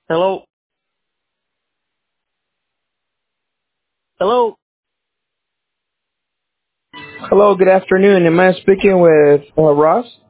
Hello. Hello. Hello, good afternoon. Am I speaking with Ross?